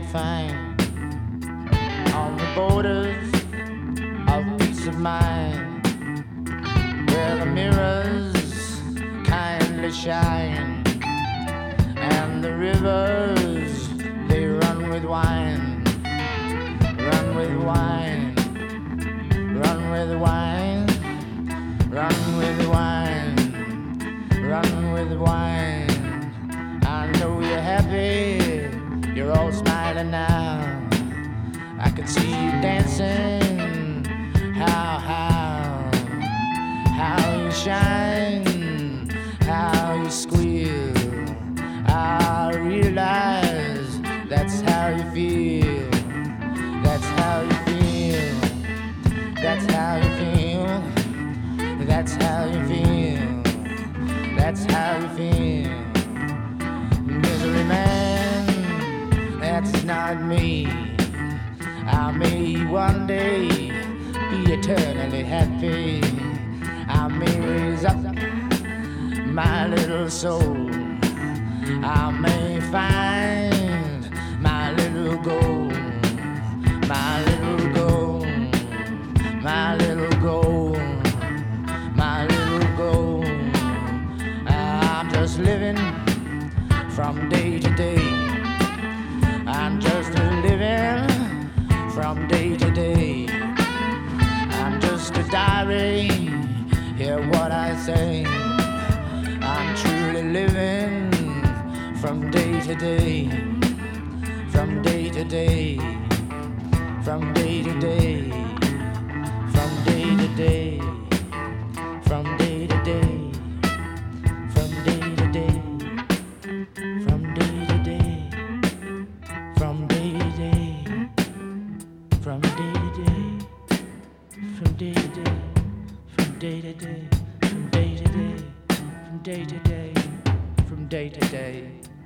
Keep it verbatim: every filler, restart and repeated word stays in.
find on the borders of peace of mind, where the mirrors kindly shine and the rivers they run with wine, run with wine, run with wine, run with wine, run with wine. I know you're happy, you're all smiling now. I can see you dancing, how, how, how you shine, how you squeal. I realize that's how you feel, that's how you feel, that's how you feel, that's how you feel, that's how you feel. Misery man, that's not me. I may one day be eternally happy. I may raise up my little soul. I may find my little goal, my little goal, my little goal, my little goal. I'm just living from day to day. I'm just living from day to day. I'm just a diary, hear what I say. I'm truly living from day to day, from day to day, from day to day, from day to day, from day to day, from day to day, from day to day, from day to day, from day to day, from day to day, from day to day, from day to day, from day to day, from day to day.